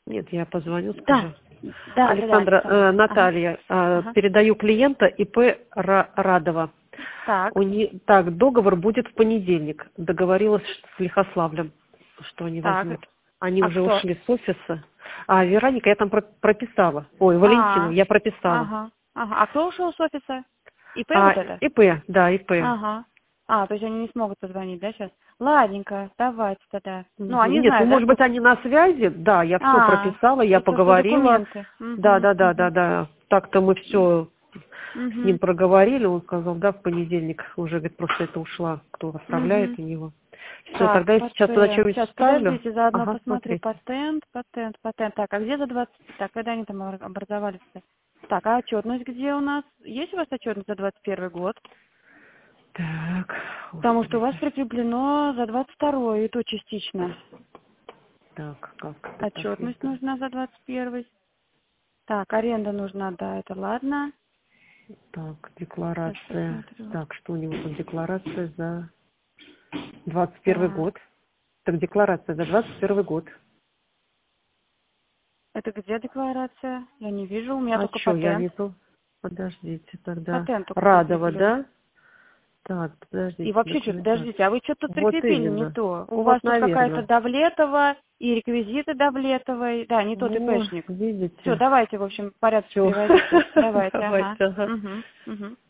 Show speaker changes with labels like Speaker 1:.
Speaker 1: Нет, я позвоню,
Speaker 2: Да.
Speaker 1: скажу.
Speaker 2: Да,
Speaker 1: Александра,
Speaker 2: Александра.
Speaker 1: Наталья,
Speaker 2: Ага.
Speaker 1: передаю клиента ИП Радова.
Speaker 2: Так.
Speaker 1: Так, договор будет в понедельник. Договорилась с Лихославлем, что они
Speaker 2: Так.
Speaker 1: возьмут. Они
Speaker 2: А
Speaker 1: уже
Speaker 2: кто?
Speaker 1: ушли с офиса. А Вероника, я там прописала. Ой, Валентину, я прописала.
Speaker 2: Ага. А кто ушел с офиса? ИП вот это?
Speaker 1: ИП, да, ИП.
Speaker 2: Ага. То есть они не смогут позвонить, да, сейчас? Ладненько, давайте тогда. Ну, они
Speaker 1: Нет,
Speaker 2: знают, да,
Speaker 1: может
Speaker 2: что...
Speaker 1: быть, они на связи. Да, я все прописала, я
Speaker 2: это что
Speaker 1: поговорила.
Speaker 2: документы.
Speaker 1: Да. Так-то мы все с ним
Speaker 2: Угу.
Speaker 1: проговорили. Он сказал, да, в понедельник уже, говорит, просто это ушла, кто оставляет
Speaker 2: Угу.
Speaker 1: у него. Все,
Speaker 2: Так,
Speaker 1: тогда я сейчас туда
Speaker 2: патент.
Speaker 1: что-нибудь
Speaker 2: Сейчас,
Speaker 1: вставлю.
Speaker 2: подождите, заодно
Speaker 1: Ага,
Speaker 2: посмотрю.
Speaker 1: смотрите.
Speaker 2: Патент. Так, а где за 20... Так, когда они там образовались-то? Так, а отчетность где у нас? Есть у вас отчетность за 21 год?
Speaker 1: Так,
Speaker 2: Потому что у
Speaker 1: господи.
Speaker 2: вас прикреплено за 22 и то частично.
Speaker 1: Так, как это так
Speaker 2: Отчетность
Speaker 1: это?
Speaker 2: нужна за 21. Так, аренда нужна, да, это ладно.
Speaker 1: Так,
Speaker 2: Сейчас
Speaker 1: декларация.
Speaker 2: посмотрю.
Speaker 1: Так, что у него там декларация за 21
Speaker 2: Так,
Speaker 1: год? Так, декларация за 21 год.
Speaker 2: это где декларация? Я не вижу, у меня
Speaker 1: А
Speaker 2: только
Speaker 1: что, я
Speaker 2: патент.
Speaker 1: вижу? Подождите, тогда.
Speaker 2: Патент только
Speaker 1: Радова,
Speaker 2: прикреплен.
Speaker 1: да? Так,
Speaker 2: И
Speaker 1: подождите,
Speaker 2: вообще, что-то,
Speaker 1: документация.
Speaker 2: подождите, а вы что-то тут
Speaker 1: Вот
Speaker 2: прикрепили не
Speaker 1: именно.
Speaker 2: то. У вас
Speaker 1: Вот,
Speaker 2: тут какая-то
Speaker 1: наверное.
Speaker 2: Давлетова и реквизиты Давлетовой. Да, не тот
Speaker 1: Вот,
Speaker 2: ИПшник. Все,
Speaker 1: видите.
Speaker 2: давайте, в общем, в порядке
Speaker 1: Все.
Speaker 2: переводите. Давайте, ага.
Speaker 1: Давайте, ага.
Speaker 2: Угу.